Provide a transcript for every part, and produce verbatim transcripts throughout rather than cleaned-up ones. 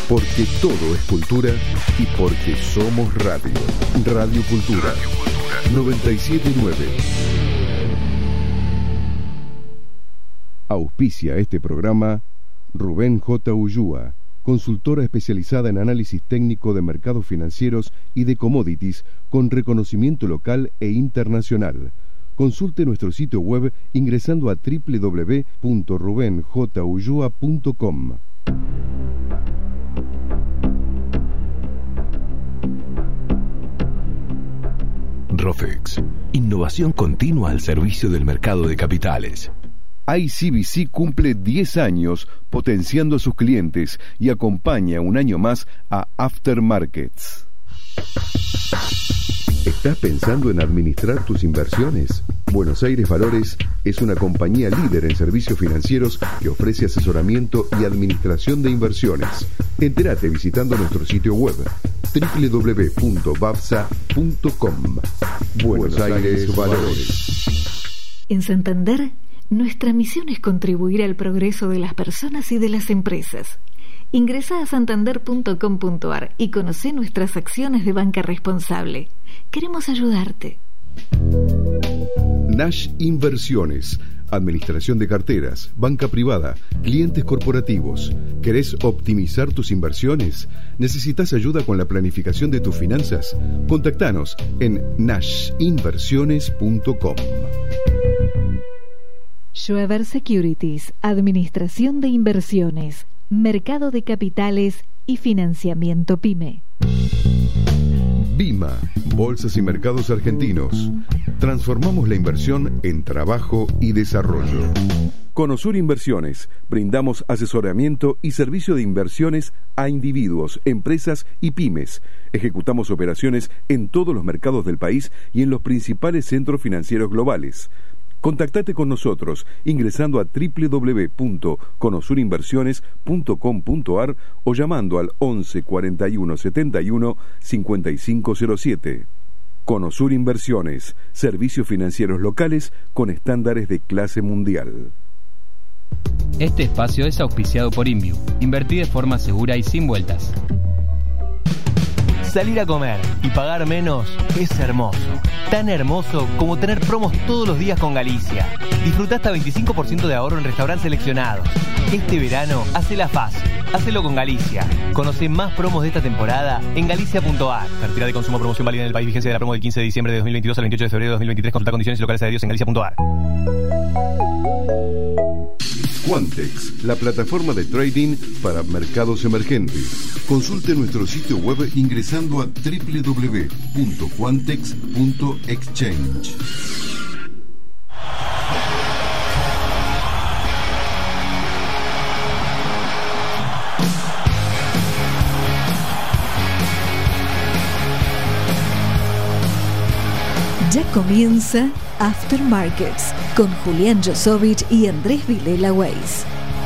Porque todo es cultura y porque somos radio. Radio Cultura. Radio Cultura. noventa y siete punto nueve. Auspicia este programa Rubén J. Ulloa, consultora especializada en análisis técnico de mercados financieros y de commodities con reconocimiento local e internacional. Consulte nuestro sitio web ingresando a doble u doble u doble u punto ruben j ulloa punto com. Rofex, innovación continua al servicio del mercado de capitales. I C B C cumple diez años potenciando a sus clientes y acompaña un año más a Aftermarkets. ¿Estás pensando en administrar tus inversiones? Buenos Aires Valores es una compañía líder en servicios financieros que ofrece asesoramiento y administración de inversiones. Entérate visitando nuestro sitio web doble u doble u doble u punto bavsa punto com. Buenos Aires Valores. En Santander, nuestra misión es contribuir al progreso de las personas y de las empresas. Ingresa a santander punto com punto a r y conoce nuestras acciones de banca responsable. Queremos ayudarte. Nash Inversiones, administración de carteras, banca privada, clientes corporativos. ¿Querés optimizar tus inversiones? ¿Necesitas ayuda con la planificación de tus finanzas? Contactanos en nash inversiones punto com. Schweber Securities, administración de inversiones, mercado de capitales y financiamiento PYME. Bima, Bolsas y Mercados Argentinos. Transformamos la inversión en trabajo y desarrollo. Conosur Inversiones. Brindamos asesoramiento y servicio de inversiones a individuos, empresas y pymes. Ejecutamos operaciones en todos los mercados del país y en los principales centros financieros globales. Contactate con nosotros ingresando a doble u doble u doble u punto conosur inversiones punto com punto a r o llamando al once cuarenta y uno setenta y uno cincuenta y cinco cero siete. Conosur Inversiones, servicios financieros locales con estándares de clase mundial. Este espacio es auspiciado por InView. Invertí de forma segura y sin vueltas. Salir a comer y pagar menos es hermoso. Tan hermoso como tener promos todos los días con Galicia. Disfruta hasta veinticinco por ciento de ahorro en restaurantes seleccionados. Este verano, hacela fácil. Hacelo con Galicia. Conoce más promos de esta temporada en galicia punto a r. Cartera de consumo, promoción válida en el país. Vigencia de la promo del quince de diciembre de dos mil veintidós al veintiocho de febrero de dos mil veintitrés. Consulta condiciones y locales adheridos en galicia punto a r. Quantex, la plataforma de trading para mercados emergentes. Consulte nuestro sitio web ingresando a doble u doble u doble u punto quantex punto exchange. Ya comienza Aftermarkets con Julián Josovich y Andrés Vilela Weiss.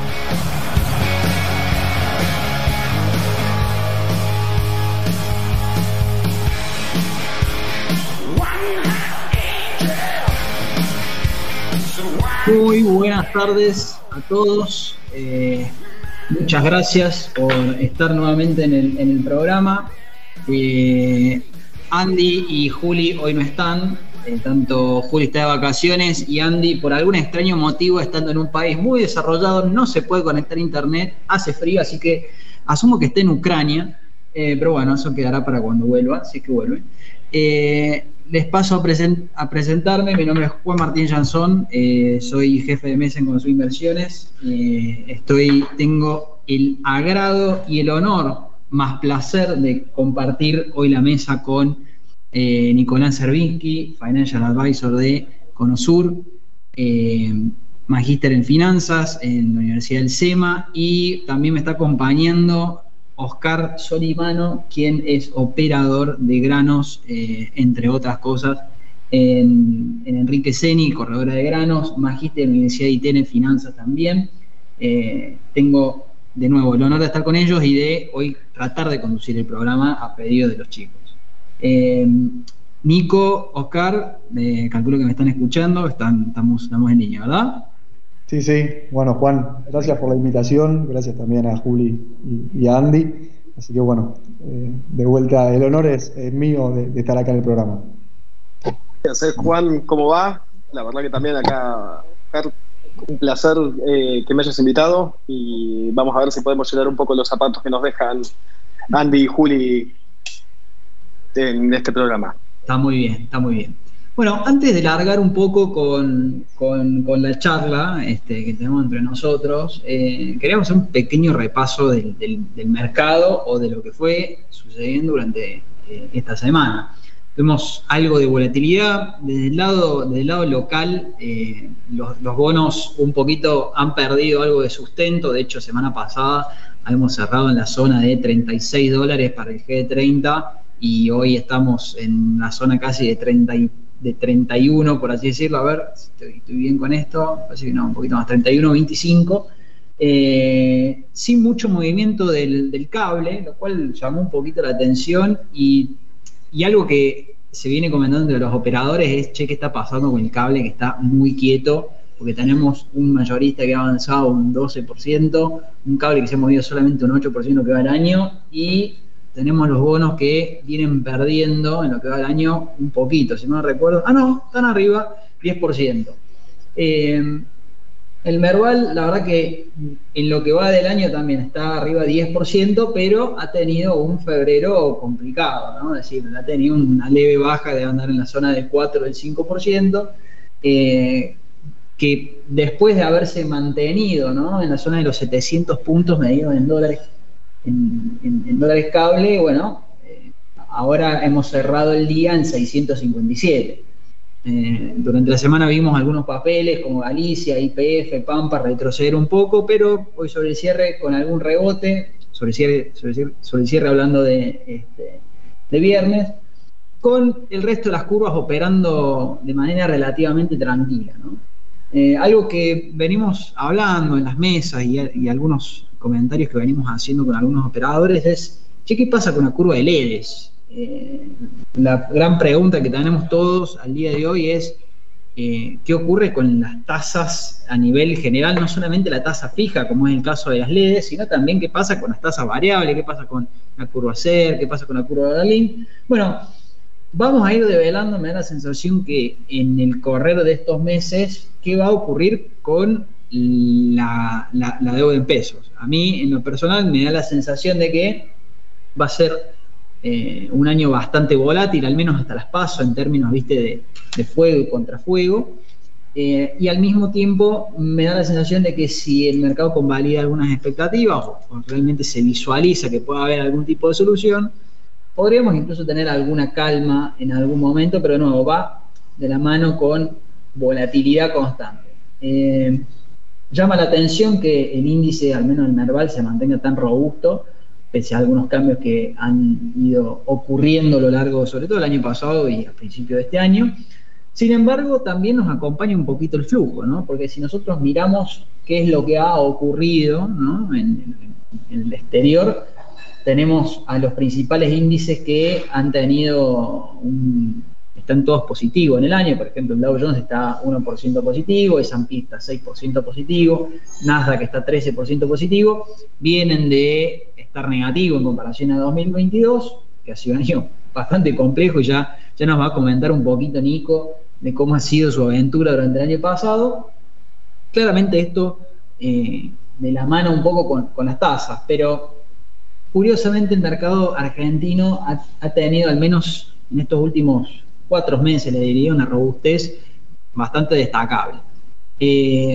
Muy buenas tardes a todos. Eh, muchas gracias por estar nuevamente en el, en el programa. Eh, Andy y Juli hoy no están, eh, tanto Juli está de vacaciones y Andy por algún extraño motivo, estando en un país muy desarrollado, no se puede conectar a internet, hace frío, así que asumo que esté en Ucrania, eh, pero bueno, eso quedará para cuando vuelva, si es que vuelve. Eh, les paso a, present- a presentarme, mi nombre es Juan Martín Jansón, eh, soy jefe de mesa en Conosur Inversiones, eh, estoy, tengo el agrado y el honor más placer de compartir hoy la mesa con eh, Nicolás Servinsky, Financial Advisor de Conosur, eh, magíster en finanzas en la Universidad del SEMA, y también me está acompañando Oscar Solimano, quien es operador de granos, eh, entre otras cosas, en, en Enrique Seni, corredora de granos, magíster en la Universidad de I T E N en finanzas también. Eh, tengo de nuevo el honor de estar con ellos y de hoy tratar de conducir el programa a pedido de los chicos. Eh, Nico, Oscar, eh, calculo que me están escuchando, están, estamos, estamos en línea, ¿verdad? Sí, sí. Bueno, Juan, gracias por la invitación, gracias también a Juli y, y a Andy. Así que bueno, eh, de vuelta, el honor es, es mío de, de estar acá en el programa. Gracias, Juan, ¿cómo va? La verdad que también acá, un placer eh, que me hayas invitado y vamos a ver si podemos llenar un poco los zapatos que nos dejan Andy y Juli en este programa. Está muy bien, está muy bien. Bueno, antes de largar un poco con, con, con la charla este, que tenemos entre nosotros, eh, queríamos hacer un pequeño repaso del, del, del mercado o de lo que fue sucediendo durante eh, esta semana. Tuvimos algo de volatilidad. Desde el lado, desde el lado local, eh, los, los bonos un poquito han perdido algo de sustento. De hecho, semana pasada habíamos cerrado en la zona de treinta y seis dólares para el G treinta y hoy estamos en la zona casi de treinta, de treinta y uno, por así decirlo. A ver, estoy, estoy bien con esto. Así que no, un poquito más, treinta y uno veinticinco. Eh, sin mucho movimiento del, del cable, lo cual llamó un poquito la atención y Y algo que se viene comentando entre los operadores es, che, ¿qué está pasando con el cable que está muy quieto? Porque tenemos un mayorista que ha avanzado un doce por ciento, un cable que se ha movido solamente un ocho por ciento que va al año, y tenemos los bonos que vienen perdiendo en lo que va al año un poquito, si no me recuerdo. Ah, no, están arriba, diez por ciento. Eh, El Merval, la verdad que en lo que va del año también está arriba diez por ciento, pero ha tenido un febrero complicado, ¿no? Es decir, ha tenido una leve baja de andar en la zona del cuatro, del cinco por ciento, eh, que después de haberse mantenido, ¿no?, en la zona de los setecientos puntos medidos en dólares, en, en, en dólares cable, bueno, eh, ahora hemos cerrado el día en seiscientos cincuenta y siete. Eh, durante la semana vimos algunos papeles como Galicia, Y P F, Pampa retroceder un poco, pero hoy sobre el cierre con algún rebote, sobre el cierre, sobre el cierre, sobre el cierre hablando de, este, de viernes, con el resto de las curvas operando de manera relativamente tranquila, ¿no? Eh, algo que venimos hablando en las mesas y, y algunos comentarios que venimos haciendo con algunos operadores es, che, ¿qué pasa con la curva de L E Ds? Eh, la gran pregunta que tenemos todos al día de hoy es eh, ¿qué ocurre con las tasas a nivel general? No solamente la tasa fija, como es el caso de las L E Ds, sino también qué pasa con las tasas variables, qué pasa con la curva C E R, qué pasa con la curva de Darling. Bueno, vamos a ir develando, me da la sensación que en el correr de estos meses, ¿qué va a ocurrir con la, la, la deuda en pesos? A mí, en lo personal, me da la sensación de que va a ser Eh, un año bastante volátil, al menos hasta las PASO, en términos, viste, de, de fuego y contrafuego, eh, y al mismo tiempo me da la sensación de que si el mercado convalida algunas expectativas o, o realmente se visualiza que pueda haber algún tipo de solución, podríamos incluso tener alguna calma en algún momento, pero de nuevo va de la mano con volatilidad constante. Eh, llama la atención que el índice, al menos el Merval, se mantenga tan robusto pese a algunos cambios que han ido ocurriendo a lo largo, sobre todo el año pasado y a principios de este año. Sin embargo, también nos acompaña un poquito el flujo, ¿no? Porque si nosotros miramos qué es lo que ha ocurrido, ¿no?, en, en, en el exterior, tenemos a los principales índices que han tenido un, están todos positivos en el año. Por ejemplo, el Dow Jones está uno por ciento positivo, el S and P está seis por ciento positivo, Nasdaq está trece por ciento positivo, vienen de estar negativo en comparación a dos mil veintidós, que ha sido un año bastante complejo, y ya, ya nos va a comentar un poquito Nico de cómo ha sido su aventura durante el año pasado. Claramente esto eh, de la mano un poco con, con las tasas, pero curiosamente el mercado argentino ha, ha tenido, al menos en estos últimos cuatro meses, le diría, una robustez bastante destacable. Eh,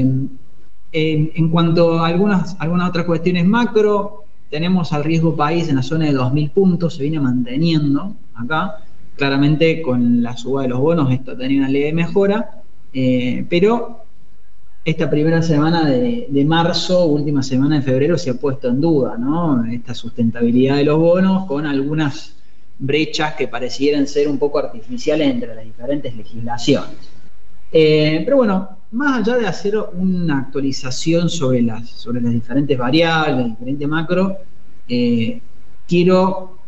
en, en cuanto a algunas, algunas otras cuestiones macro, tenemos al riesgo país en la zona de dos mil puntos, se viene manteniendo acá. Claramente con la suba de los bonos esto ha tenido una leve mejora, eh, pero esta primera semana de, de marzo, última semana de febrero, se ha puesto en duda, ¿no?, esta sustentabilidad de los bonos, con algunas brechas que parecieran ser un poco artificiales entre las diferentes legislaciones. Eh, pero bueno, más allá de hacer una actualización sobre las, sobre las diferentes variables, diferentes macro, eh, quiero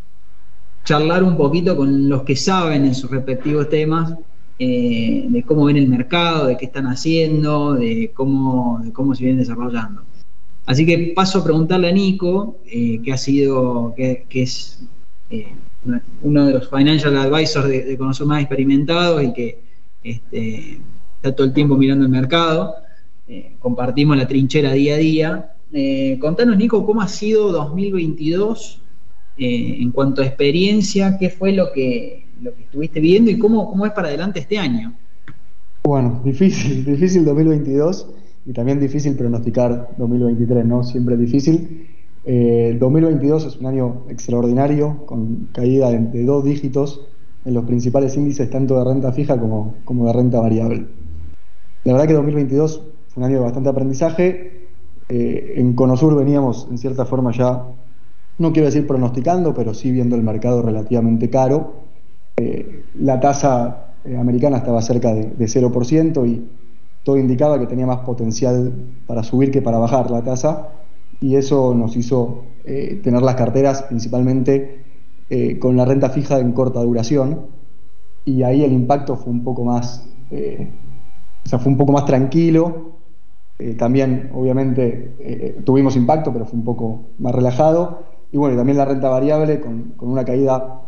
charlar un poquito con los que saben en sus respectivos temas, eh, de cómo ven el mercado, de qué están haciendo, de cómo, de cómo se vienen desarrollando. Así que paso a preguntarle a Nico, eh, que ha sido, que, que es eh, uno de los financial advisors de, de Conosur más experimentados y que este, está todo el tiempo mirando el mercado. Eh, compartimos la trinchera día a día. Eh, contanos, Nico, ¿cómo ha sido dos mil veintidós eh, en cuanto a experiencia? ¿Qué fue lo que, lo que estuviste viendo y cómo, cómo es para adelante este año? Bueno, difícil, difícil dos mil veintidós y también difícil pronosticar dos mil veintitrés, ¿no? Siempre difícil. Eh, dos mil veintidós es un año extraordinario, con caída de, de dos dígitos en los principales índices, tanto de renta fija como, como de renta variable. La verdad que dos mil veintidós fue un año de bastante aprendizaje. Eh, en Conosur veníamos, en cierta forma, ya, no quiero decir pronosticando, pero sí viendo el mercado relativamente caro. Eh, la tasa eh, americana estaba cerca de, de cero por ciento y todo indicaba que tenía más potencial para subir que para bajar la tasa, y eso nos hizo eh, tener las carteras principalmente eh, con la renta fija en corta duración, y ahí el impacto fue un poco más, eh, o sea, fue un poco más tranquilo. Eh, también, obviamente, eh, tuvimos impacto, pero fue un poco más relajado. Y bueno, y también la renta variable con, con una caída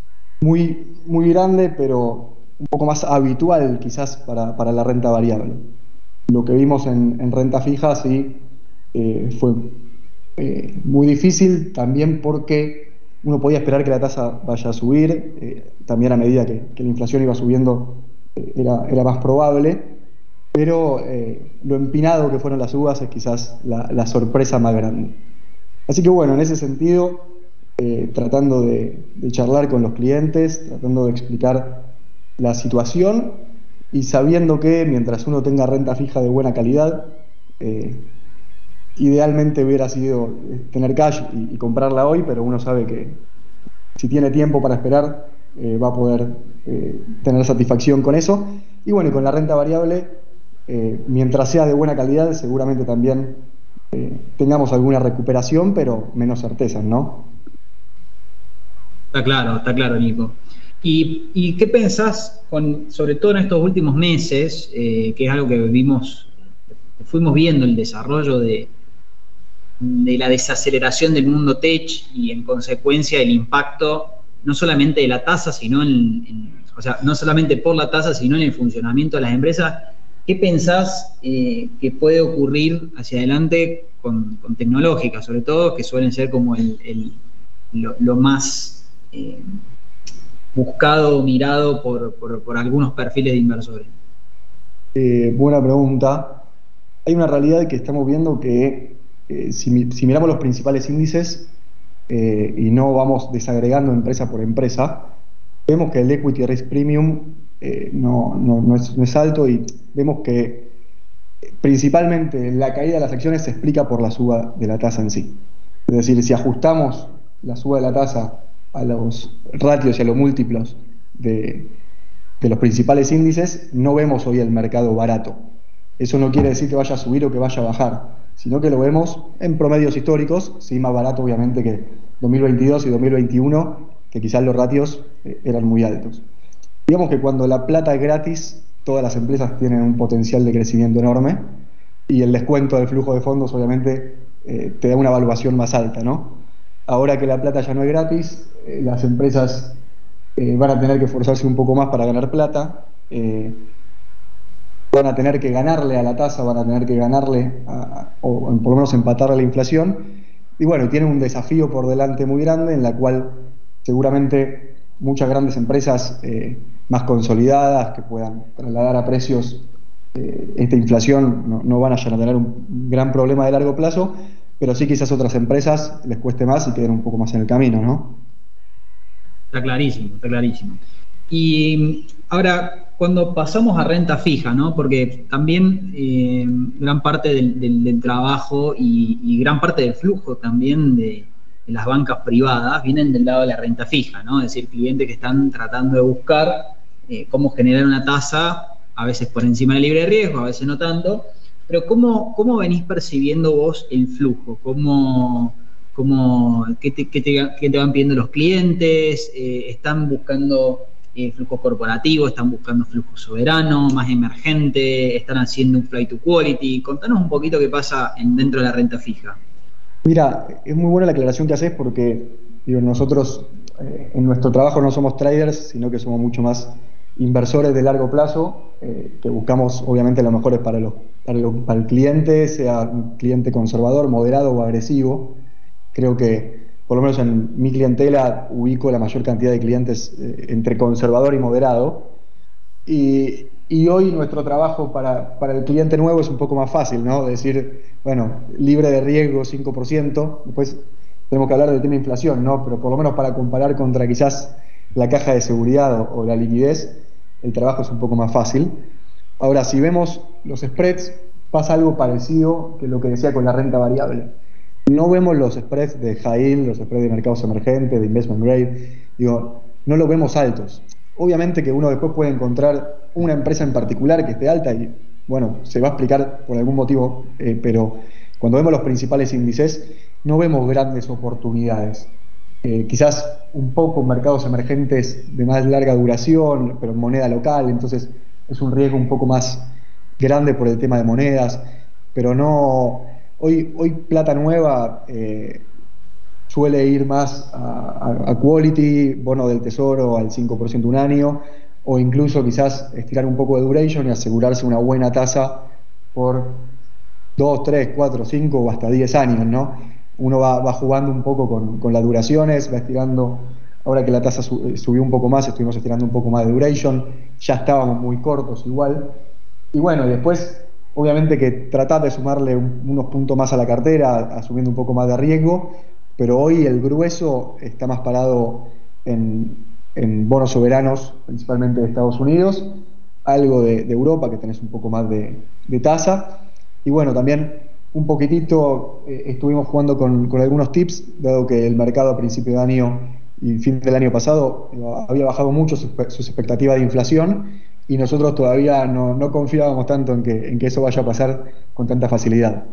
muy, muy grande, pero un poco más habitual quizás para, para la renta variable. Lo que vimos en, en renta fija sí eh, fue eh, muy difícil, también porque uno podía esperar que la tasa vaya a subir, eh, también a medida que, que la inflación iba subiendo eh, era, era más probable, pero eh, lo empinado que fueron las uvas es quizás la, la sorpresa más grande. Así que bueno, en ese sentido, eh, tratando de, de charlar con los clientes, tratando de explicar la situación y sabiendo que mientras uno tenga renta fija de buena calidad, eh, idealmente hubiera sido tener cash y, y comprarla hoy, pero uno sabe que si tiene tiempo para esperar, eh, va a poder eh, tener satisfacción con eso. Y bueno, y con la renta variable, eh, mientras sea de buena calidad, seguramente también eh, tengamos alguna recuperación, pero menos certezas, ¿no? Está claro, está claro, Nico. ¿Y, y qué pensás, con, sobre todo en estos últimos meses, eh, que es algo que vimos, fuimos viendo el desarrollo de, de la desaceleración del mundo tech y en consecuencia el impacto no solamente de la tasa, sino en, en, o sea, no solamente por la tasa, sino en el funcionamiento de las empresas? ¿Qué pensás eh, que puede ocurrir hacia adelante con, con tecnológicas, sobre todo, que suelen ser como el, el, lo, lo más eh, buscado o mirado por, por, por algunos perfiles de inversores? Eh, buena pregunta. Hay una realidad que estamos viendo que eh, si, si miramos los principales índices eh, y no vamos desagregando empresa por empresa, vemos que el equity risk premium eh, no, no, no, es, no es alto, y vemos que principalmente la caída de las acciones se explica por la suba de la tasa en sí. Es decir, si ajustamos la suba de la tasa a los ratios y a los múltiplos de, de los principales índices, no vemos hoy el mercado barato. Eso no quiere decir que vaya a subir o que vaya a bajar, sino que lo vemos en promedios históricos, sí, más barato obviamente que dos mil veintidós y dos mil veintiuno, que quizás los ratios eh, eran muy altos. Digamos que cuando la plata es gratis, todas las empresas tienen un potencial de crecimiento enorme, y el descuento del flujo de fondos obviamente eh, te da una evaluación más alta, ¿no? Ahora que la plata ya no es gratis, eh, las empresas eh, van a tener que esforzarse un poco más para ganar plata, eh, van a tener que ganarle a la tasa, van a tener que ganarle, a, o por lo menos empatarle a la inflación, y bueno, tienen un desafío por delante muy grande, en la cual seguramente muchas grandes empresas eh, más consolidadas, que puedan trasladar a precios eh, esta inflación, no, no van a llegar a tener un gran problema de largo plazo, pero sí quizás otras empresas les cueste más y queden un poco más en el camino, ¿no? Está clarísimo, está clarísimo. Y ahora, cuando pasamos a renta fija, ¿no? Porque también eh, gran parte del, del, del trabajo y, y gran parte del flujo también de, de las bancas privadas vienen del lado de la renta fija, ¿no? Es decir, clientes que están tratando de buscar eh, cómo generar una tasa, a veces por encima del libre riesgo, a veces no tanto. Pero ¿cómo, cómo venís percibiendo vos el flujo? ¿Cómo, cómo, qué, te, qué, te, ¿Qué te van pidiendo los clientes? Eh, ¿Están buscando eh, flujos corporativos, están buscando flujo soberano, más emergente, están haciendo un flight to quality. Contanos un poquito qué pasa en, dentro de la renta fija. Mira, es muy buena la aclaración que haces porque digo, nosotros eh, en nuestro trabajo no somos traders, sino que somos mucho más inversores de largo plazo, eh, que buscamos obviamente lo mejor para, los, para, los, para el cliente, sea un cliente conservador, moderado o agresivo. Creo que por lo menos en mi clientela ubico la mayor cantidad de clientes eh, entre conservador y moderado. Y, y hoy nuestro trabajo para, para el cliente nuevo es un poco más fácil, ¿no? Decir, bueno, libre de riesgo cinco por ciento, después tenemos que hablar del tema inflación, ¿no? Pero por lo menos para comparar contra quizás la caja de seguridad o, o la liquidez, el trabajo es un poco más fácil. Ahora, si vemos los spreads, pasa algo parecido que lo que decía con la renta variable. No vemos los spreads de high yield, los spreads de mercados emergentes, de investment grade, digo, no los vemos altos. Obviamente que uno después puede encontrar una empresa en particular que esté alta y, bueno, se va a explicar por algún motivo, eh, pero cuando vemos los principales índices, no vemos grandes oportunidades. Eh, quizás un poco mercados emergentes de más larga duración, pero en moneda local, entonces es un riesgo un poco más grande por el tema de monedas, pero no... Hoy, hoy plata nueva eh, suele ir más a, a, a quality, bono del tesoro al cinco por ciento un año, o incluso quizás estirar un poco de duration y asegurarse una buena tasa por dos, tres, cuatro, cinco o hasta diez años, ¿no? Uno va, va jugando un poco con, con las duraciones, va estirando. Ahora que la tasa su, subió un poco más, estuvimos estirando un poco más de duration, ya estábamos muy cortos igual. Y bueno, después... Obviamente que tratar de sumarle un, unos puntos más a la cartera, asumiendo un poco más de riesgo, pero hoy el grueso está más parado en, en bonos soberanos, principalmente de Estados Unidos, algo de, de Europa, que tenés un poco más de, de tasa, y bueno, también un poquitito eh, estuvimos jugando con, con algunos tips, dado que el mercado a principio de año y fin del año pasado eh, había bajado mucho sus, sus expectativas de inflación, y nosotros todavía no, no confiábamos tanto en que, en que eso vaya a pasar con tanta facilidad.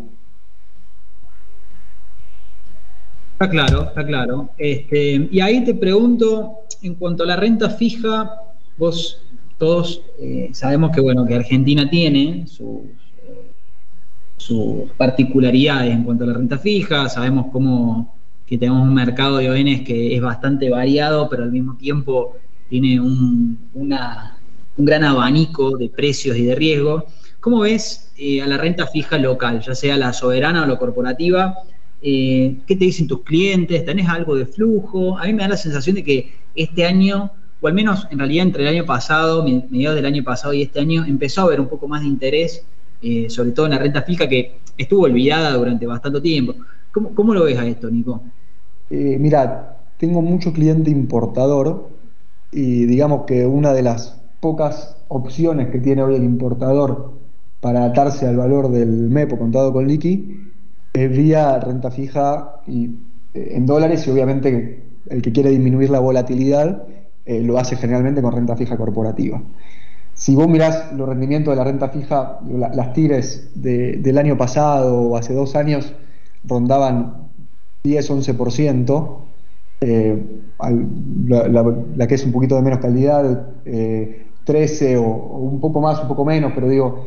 Está claro, está claro. Este, y ahí te pregunto, en cuanto a la renta fija, vos todos eh, sabemos que bueno que Argentina tiene sus, eh, sus particularidades en cuanto a la renta fija, sabemos cómo que tenemos un mercado de O N que es bastante variado, pero al mismo tiempo tiene un, una... un gran abanico de precios y de riesgo. ¿Cómo ves eh, a la renta fija local, ya sea la soberana o la corporativa? Eh, ¿Qué te dicen tus clientes? ¿Tenés algo de flujo? A mí me da la sensación de que este año, o al menos en realidad entre el año pasado, mediados del año pasado y este año, empezó a haber un poco más de interés, eh, sobre todo en la renta fija, que estuvo olvidada durante bastante tiempo. ¿Cómo, cómo lo ves a esto, Nico? Eh, mira, tengo mucho cliente importador y digamos que una de las pocas opciones que tiene hoy el importador para atarse al valor del M E P o contado con liqui es vía renta fija y, eh, en dólares, y obviamente el que quiere disminuir la volatilidad eh, lo hace generalmente con renta fija corporativa. Si vos mirás los rendimientos de la renta fija, la, las tires de, del año pasado o hace dos años rondaban diez a once por ciento, eh, la, la, la que es un poquito de menos calidad, eh, trece o, o un poco más, un poco menos, pero digo,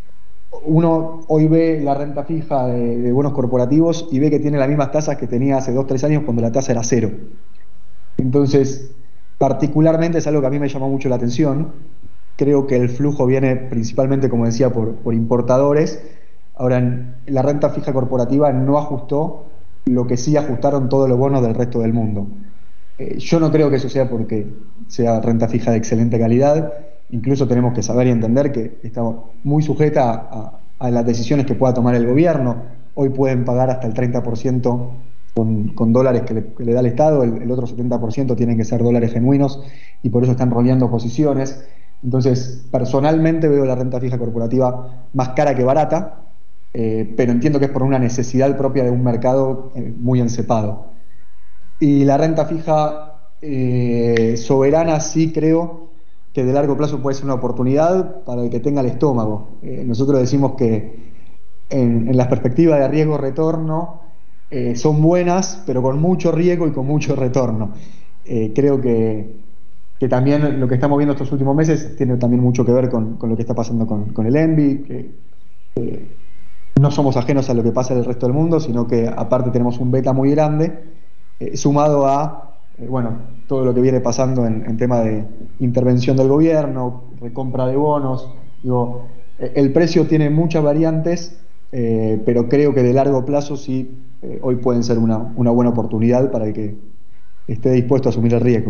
uno hoy ve la renta fija de, de bonos corporativos y ve que tiene las mismas tasas que tenía hace dos o tres años cuando la tasa era cero. Entonces, particularmente es algo que a mí me llamó mucho la atención. Creo que el flujo viene principalmente, como decía, por, por importadores. Ahora, en la renta fija corporativa no ajustó lo que sí ajustaron todos los bonos del resto del mundo. Eh, yo no creo que eso sea porque sea renta fija de excelente calidad. Incluso tenemos que saber y entender que está muy sujeta a, a las decisiones que pueda tomar el gobierno. Hoy pueden pagar hasta el treinta por ciento con, con dólares que le, que le da el Estado, el, el otro setenta por ciento tienen que ser dólares genuinos y por eso están roleando posiciones. Entonces, personalmente veo la renta fija corporativa más cara que barata, eh, pero entiendo que es por una necesidad propia de un mercado eh, muy encepado. Y la renta fija eh, soberana sí creo que de largo plazo puede ser una oportunidad para el que tenga el estómago. Eh, nosotros decimos que en, en las perspectivas de riesgo-retorno eh, son buenas, pero con mucho riesgo y con mucho retorno. Eh, creo que que también lo que estamos viendo estos últimos meses tiene también mucho que ver con, con lo que está pasando con, con el Envi, que, que no somos ajenos a lo que pasa en el resto del mundo, sino que aparte tenemos un beta muy grande, eh, sumado a eh, bueno, todo lo que viene pasando en, en tema de intervención del gobierno, recompra de bonos. Digo, eh, el precio tiene muchas variantes, eh, pero creo que de largo plazo sí, eh, hoy pueden ser una, una buena oportunidad para el que esté dispuesto a asumir el riesgo.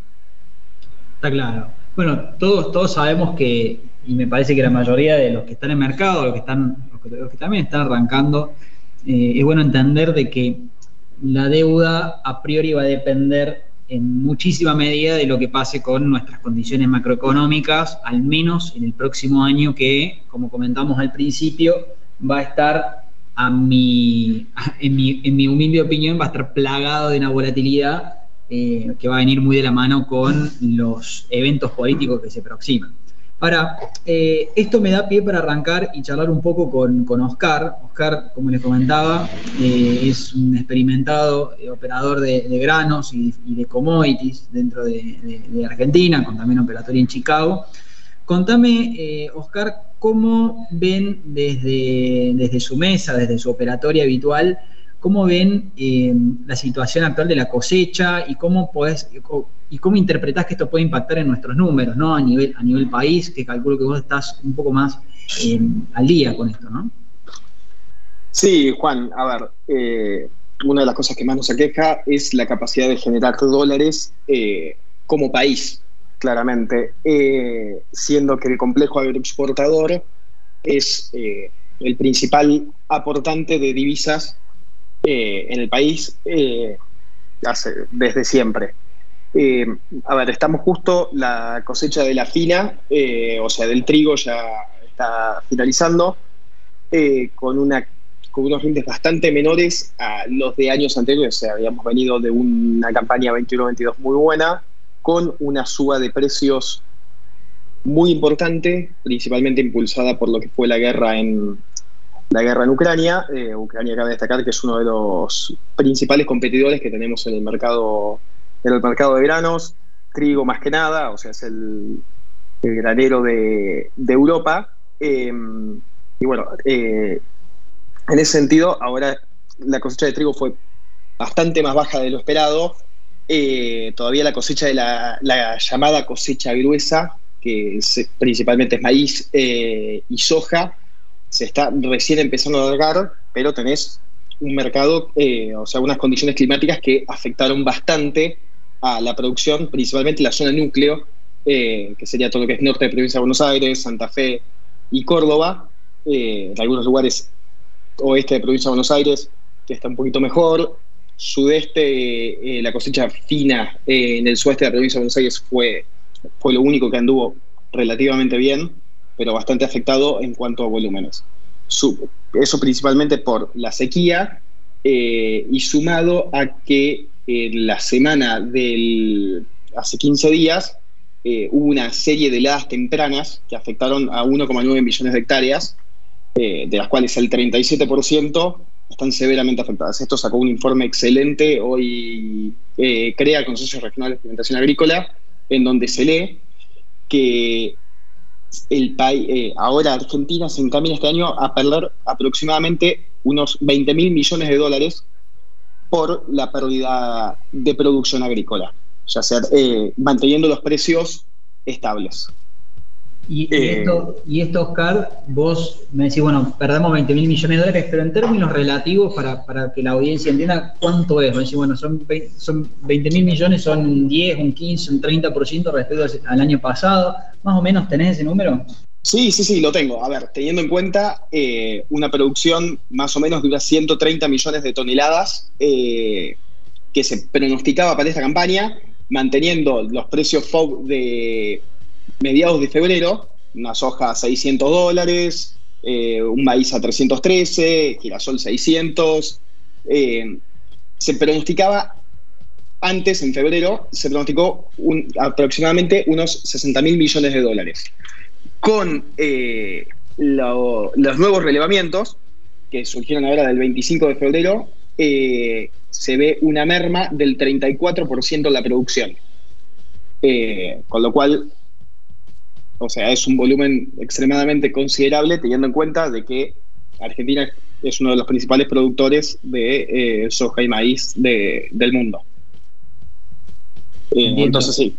Está claro. Bueno, todos, todos sabemos que, y me parece que la mayoría de los que están en mercado, los que están, los que, los que también están arrancando, eh, es bueno entender de que la deuda a priori va a depender en muchísima medida de lo que pase con nuestras condiciones macroeconómicas, al menos en el próximo año, que, como comentamos al principio, va a estar, a mi, en, mi, en mi humilde opinión, va a estar plagado de una volatilidad Eh, que va a venir muy de la mano con los eventos políticos que se aproximan. Ahora, eh, esto me da pie para arrancar y charlar un poco con, con Oscar. Oscar, como les comentaba, eh, es un experimentado eh, operador de, de granos y, y de commodities dentro de, de, de Argentina, con también operatoria en Chicago. Contame, eh, Oscar, ¿cómo ven desde, desde su mesa, desde su operatoria habitual, cómo ven eh, la situación actual de la cosecha y cómo podés, y cómo interpretás que esto puede impactar en nuestros números, ¿no? A nivel, a nivel país, que calculo que vos estás un poco más eh, al día con esto, ¿no? Sí, Juan, a ver, eh, una de las cosas que más nos aqueja es la capacidad de generar dólares eh, como país, claramente, eh, siendo que el complejo agroexportador es eh, el principal aportante de divisas Eh, en el país eh, hace, desde siempre. Eh, a ver, estamos justo, la cosecha de la fina, eh, o sea, del trigo ya está finalizando, eh, con, una, con unos índices bastante menores a los de años anteriores. O sea, habíamos venido de una campaña veintiuno veintidós muy buena, con una suba de precios muy importante, principalmente impulsada por lo que fue la guerra en la guerra en Ucrania. Eh, Ucrania, cabe destacar que es uno de los principales competidores que tenemos en el mercado, en el mercado de granos, trigo más que nada, o sea, es el, el granero de, de Europa. Eh, y bueno, eh, en ese sentido, ahora la cosecha de trigo fue bastante más baja de lo esperado. Eh, todavía la cosecha de la, la llamada cosecha gruesa, que es, principalmente es maíz eh, y soja, se está recién empezando a alargar, pero tenés un mercado, eh, o sea, unas condiciones climáticas que afectaron bastante a la producción, principalmente la zona núcleo, eh, que sería todo lo que es norte de provincia de Buenos Aires, Santa Fe y Córdoba, eh, en algunos lugares oeste de provincia de Buenos Aires, que está un poquito mejor, sudeste, eh, la cosecha fina eh, en el sudeste de la provincia de Buenos Aires fue, fue lo único que anduvo relativamente bien, pero bastante afectado en cuanto a volúmenes. Eso principalmente por la sequía eh, y sumado a que en la semana del hace quince días eh, hubo una serie de heladas tempranas que afectaron a uno coma nueve millones de hectáreas, eh, de las cuales el treinta y siete por ciento están severamente afectadas. Esto sacó un informe excelente hoy, eh, crea el Consejo Regional de Experimentación Agrícola, en donde se lee que el país, eh, ahora Argentina se encamina este año a perder aproximadamente unos veinte mil millones de dólares por la pérdida de producción agrícola, ya sea eh, manteniendo los precios estables. Y, y, eh, esto, y esto, Oscar, vos me decís, bueno, perdemos veinte mil millones de dólares, pero en términos relativos, para, para que la audiencia entienda cuánto es, me decís, bueno, son, son veinte mil millones, son un diez, un quince, un treinta por ciento respecto al año pasado, más o menos, ¿tenés ese número? Sí, sí, sí, lo tengo. A ver, teniendo en cuenta eh, una producción más o menos de unas ciento treinta millones de toneladas eh, que se pronosticaba para esta campaña, manteniendo los precios F O B de mediados de febrero, una soja a seiscientos dólares, eh, un maíz a trescientos trece, girasol seiscientos. Eh, se pronosticaba antes, en febrero, se pronosticó un, aproximadamente unos sesenta mil millones de dólares. Con eh, lo, los nuevos relevamientos que surgieron ahora del veinticinco de febrero, eh, se ve una merma del treinta y cuatro por ciento en la producción. Eh, con lo cual, o sea, es un volumen extremadamente considerable teniendo en cuenta de que Argentina es uno de los principales productores de eh, soja y maíz de, del mundo. Eh, entonces sí.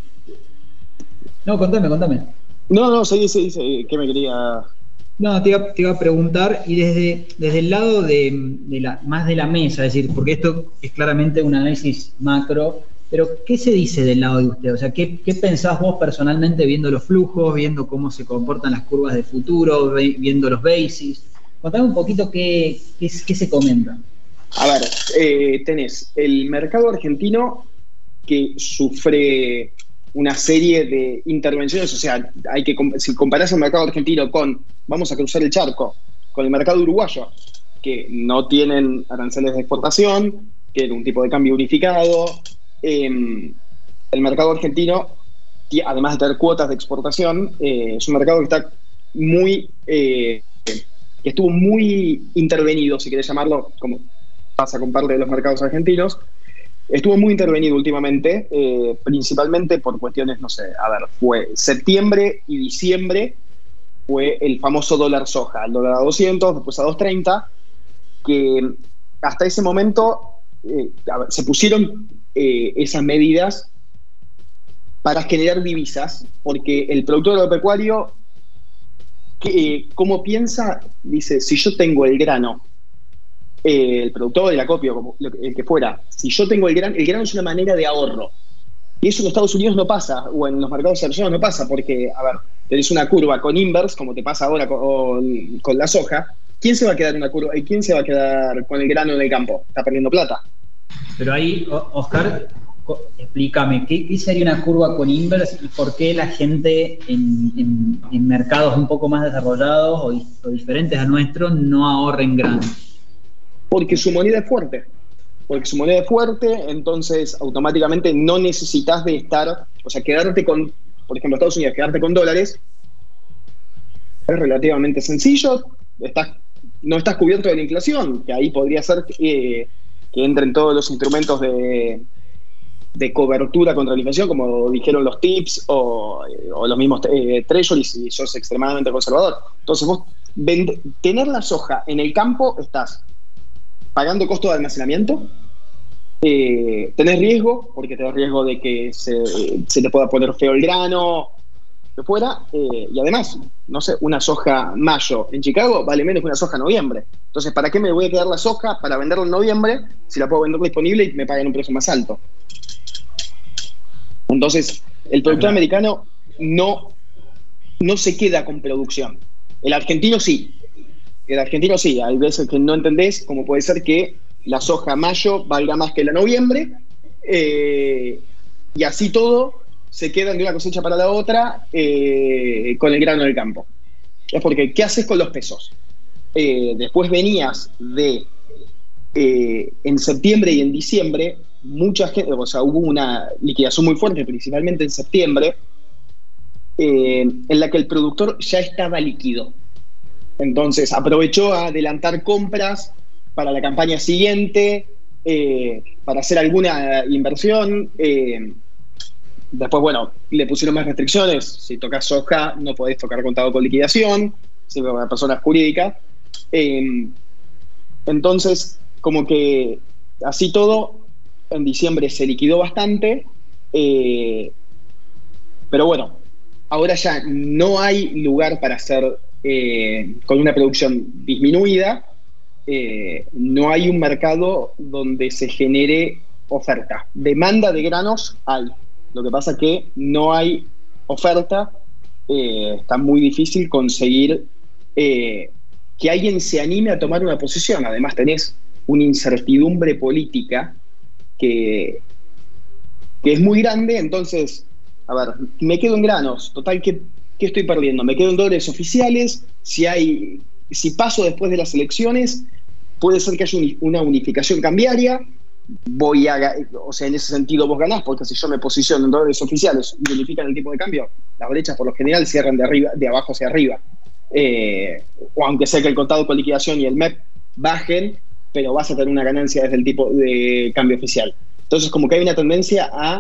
No, contame, contame. No, no, sí, sí, sí, ¿qué me quería...? No, te iba, te iba a preguntar, y desde, desde el lado de, de la, más de la mesa, es decir, porque esto es claramente un análisis macro, pero ¿qué se dice del lado de usted? O sea, ¿qué, qué pensás vos personalmente viendo los flujos, viendo cómo se comportan las curvas de futuro, viendo los bases? Contame un poquito qué, qué, qué se comenta. A ver, eh, tenés el mercado argentino que sufre una serie de intervenciones, o sea, hay que si comparás el mercado argentino con, vamos a cruzar el charco, con el mercado uruguayo, que no tienen aranceles de exportación, tienen un tipo de cambio unificado, eh, el mercado argentino, además de tener cuotas de exportación, eh, es un mercado que está muy, eh, que estuvo muy intervenido, si querés llamarlo, como pasa con parte de los mercados argentinos. Estuvo muy intervenido últimamente, eh, principalmente por cuestiones, no sé, a ver, fue septiembre y diciembre, fue el famoso dólar soja, el dólar a doscientos, después a dos treinta, que hasta ese momento eh, a ver, se pusieron eh, esas medidas para generar divisas, porque el productor agropecuario, que, eh, ¿cómo piensa? Dice, si yo tengo el grano, Eh, el productor, el acopio, como el que fuera, si yo tengo el grano, el grano es una manera de ahorro. Y eso en Estados Unidos no pasa, o en los mercados desarrollados no pasa, porque, a ver, tenés una curva con inverse, como te pasa ahora con, con la soja. ¿Quién se va a quedar en una curva? ¿Quién se va a quedar con el grano en el campo? Está perdiendo plata. Pero ahí, Oscar, explícame, ¿qué, ¿qué sería una curva con inverse y por qué la gente en, en, en mercados un poco más desarrollados o, o diferentes a nuestros no ahorra en grano? Porque su moneda es fuerte. Porque su moneda es fuerte, entonces automáticamente no necesitas de estar, o sea, quedarte con, por ejemplo, Estados Unidos, quedarte con dólares es relativamente sencillo, estás, no estás cubierto de la inflación, que ahí podría ser eh, que entren todos los instrumentos de, de cobertura contra la inflación, como dijeron los tips o, o los mismos eh, treasuries, si sos extremadamente conservador. Entonces vos, vend, tener la soja en el campo, estás pagando costo de almacenamiento, eh, tenés riesgo, porque tenés riesgo de que se, se te pueda poner feo el grano, que fuera, eh, y además, no sé, una soja mayo en Chicago vale menos que una soja noviembre. Entonces, ¿para qué me voy a quedar la soja para venderla en noviembre si la puedo vender disponible y me pagan un precio más alto? Entonces, el productor americano no, no se queda con producción. El argentino sí. El argentino sí, hay veces que no entendés cómo puede ser que la soja mayo valga más que la noviembre, eh, y así todo se quedan de una cosecha para la otra eh, con el grano del campo. Es porque, ¿qué haces con los pesos? Eh, después venías de, eh, en septiembre y en diciembre, mucha gente, o sea, hubo una liquidación muy fuerte, principalmente en septiembre, eh, en la que el productor ya estaba líquido. Entonces aprovechó a adelantar compras para la campaña siguiente, eh, para hacer alguna inversión. Eh, después, bueno, le pusieron más restricciones. Si tocas soja, no podés tocar contado con liquidación, si para personas jurídicas. Eh, entonces, como que así todo, en diciembre se liquidó bastante. Eh, pero bueno, ahora ya no hay lugar para hacer... Eh, con una producción disminuida, eh, no hay un mercado donde se genere oferta. Demanda de granos hay. Lo que pasa es que no hay oferta, eh, está muy difícil conseguir eh, que alguien se anime a tomar una posición. Además tenés una incertidumbre política que, que es muy grande, entonces, a ver, me quedo en granos, total, que ¿qué estoy perdiendo? Me quedo en dólares oficiales. Si hay, si paso después de las elecciones, puede ser que haya una unificación cambiaria. Voy a, o sea, en ese sentido vos ganás, porque si yo me posiciono en dólares oficiales y unifican el tipo de cambio, las brechas por lo general cierran de arriba, de abajo hacia arriba. Eh, o aunque sea que el contado con liquidación y el M E P bajen, pero vas a tener una ganancia desde el tipo de cambio oficial. Entonces, como que hay una tendencia a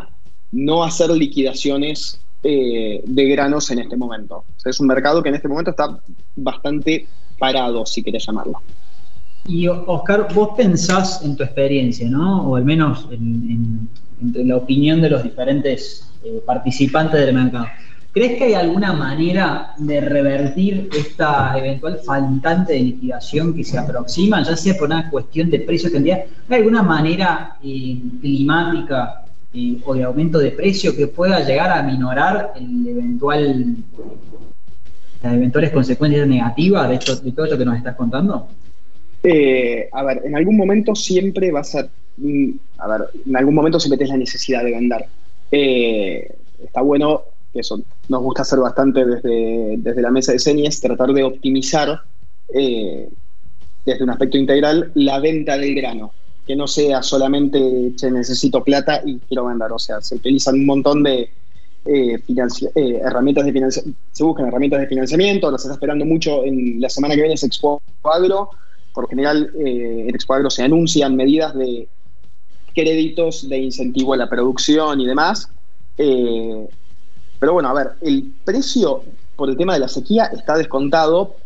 no hacer liquidaciones eh, de granos en este momento. O sea, es un mercado que en este momento está bastante parado, si querés llamarlo. Y Oscar, vos pensás en tu experiencia, ¿no? O al menos en, en, entre la opinión de los diferentes eh, participantes del mercado. ¿Crees que hay alguna manera de revertir esta eventual faltante de liquidación que se aproxima, ya sea por una cuestión de precio o cantidad? ¿Hay alguna manera eh, climática eh, o de aumento de precio que pueda llegar a minorar el eventual, las eventuales consecuencias negativas de, esto, de todo esto que nos estás contando? Eh, a ver, en algún momento siempre vas a... A ver, en algún momento siempre tenés la necesidad de vender. Eh, está bueno... Eso nos gusta hacer bastante desde, desde la mesa de señas, tratar de optimizar eh, desde un aspecto integral la venta del grano, que no sea solamente che, necesito plata y quiero vender. O sea, se utilizan un montón de eh, financi- eh, herramientas de financiamiento, se buscan herramientas de financiamiento, las está esperando mucho. En la semana que viene es Expo Agro. Por general eh, en Expo Agro se anuncian medidas de créditos de incentivo a la producción y demás. Eh, Pero bueno, a ver, el precio por el tema de la sequía está descontado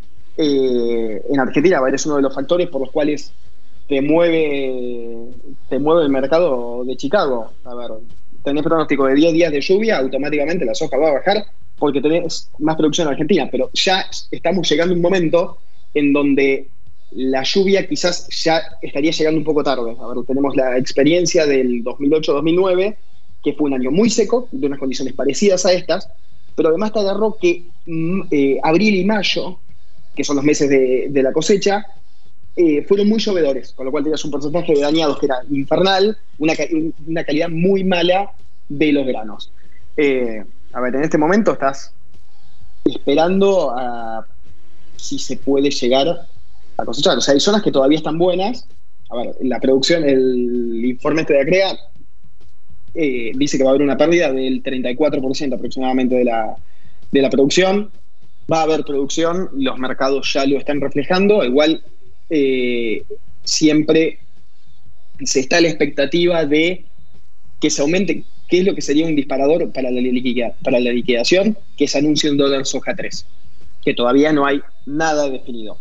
eh, en Argentina. A ver, es uno de los factores por los cuales te mueve, te mueve el mercado de Chicago. A ver, tenés pronóstico de diez días de lluvia, automáticamente la soja va a bajar porque tenés más producción en Argentina. Pero ya estamos llegando a un momento en donde la lluvia quizás ya estaría llegando un poco tarde. A ver, tenemos la experiencia del dos mil ocho dos mil nueve, que fue un año muy seco, de unas condiciones parecidas a estas, pero además te agarró que eh, abril y mayo, que son los meses de, de la cosecha, eh, fueron muy llovedores, con lo cual tenías un porcentaje de dañados que era infernal, una, una calidad muy mala de los granos. Eh, a ver, en este momento estás esperando a si se puede llegar a cosechar. O sea, hay zonas que todavía están buenas. A ver, la producción, el informe este de ACREA Eh, dice que va a haber una pérdida del treinta y cuatro por ciento aproximadamente de la, de la producción. Va a haber producción, los mercados ya lo están reflejando. Igual eh, siempre se está a la expectativa de que se aumente. ¿Qué es lo que sería un disparador para la, liquida, para la liquidación? Que se anuncie un dólar soja tres, que todavía no hay nada definido.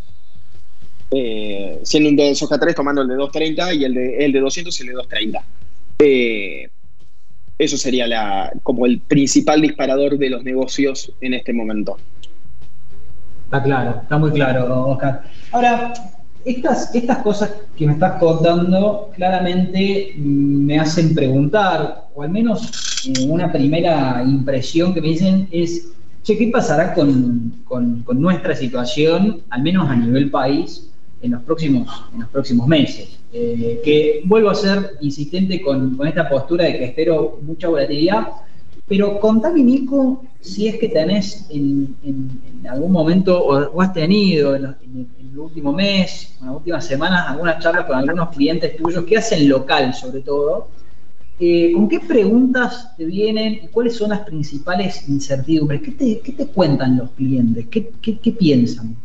Eh, siendo un dólar soja tres, tomando el de dos treinta y el de, el de doscientos y el de dos treinta. Eh, Eso sería la, como el principal disparador de los negocios en este momento. Está claro, está muy claro, Oscar. Ahora, estas, estas cosas que me estás contando claramente me hacen preguntar, o al menos eh, una primera impresión que me dicen es, che, ¿qué pasará con, con, con nuestra situación, al menos a nivel país, en los próximos, en los próximos meses? Eh, que vuelvo a ser insistente con, con esta postura de que espero mucha volatilidad, pero contame, Nico, si es que tenés en, en, en algún momento, o, o has tenido en, en, en el último mes, en las últimas semanas, algunas charlas con algunos clientes tuyos que hacen local sobre todo, eh, ¿con qué preguntas te vienen y cuáles son las principales incertidumbres? ¿Qué te, qué te cuentan los clientes? ¿Qué, qué, qué piensan?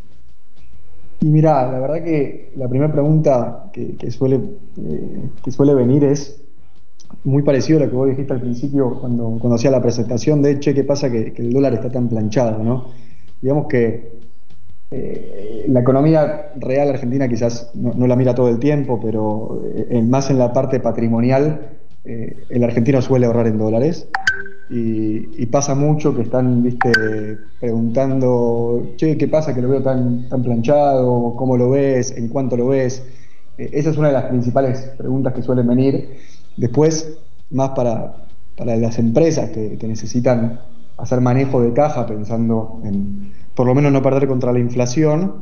Y mirá, la verdad que la primera pregunta que, que, suele, eh, que suele venir es muy parecido a lo que vos dijiste al principio cuando, cuando hacía la presentación de, che, ¿qué pasa que, que el dólar está tan planchado, ¿no? Digamos que eh, la economía real argentina quizás no, no la mira todo el tiempo, pero eh, más en la parte patrimonial, eh, el argentino suele ahorrar en dólares. Y, y pasa mucho que están, viste, preguntando, che, ¿qué pasa que lo veo tan, tan planchado? ¿Cómo lo ves? ¿En cuánto lo ves? Eh, esa es una de las principales preguntas que suelen venir. Después, más para, para las empresas que, que necesitan hacer manejo de caja pensando en, por lo menos, no perder contra la inflación,